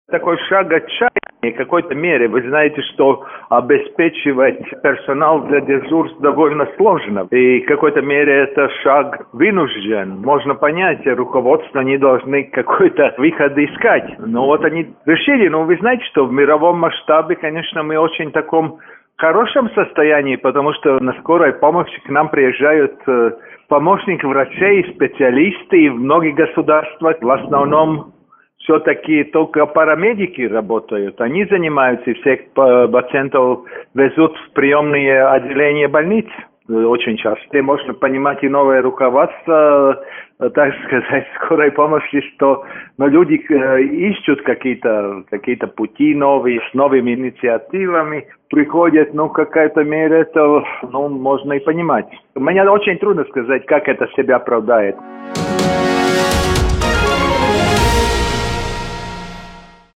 Такой шаг отчаяния в какой-то мере. Вы знаете, что обеспечивать персонал для дежурств довольно сложно. И в какой-то мере это шаг вынужден. Можно понять, руководство, они должны какой-то выход искать. Но вот они решили, вы знаете, что в мировом масштабе, конечно, мы очень в таком хорошем состоянии, потому что на скорой помощи к нам приезжают помощники врачей, специалисты, и в многих государствах в основном все-таки только парамедики работают. Они занимаются, и всех пациентов везут в приемные отделения больниц очень часто. И можно понимать и новое руководство, так сказать, скорой помощи, что люди ищут какие-то пути новые, с новыми инициативами приходят, в какой-то мере это, можно и понимать. Мне очень трудно сказать, как это себя оправдает.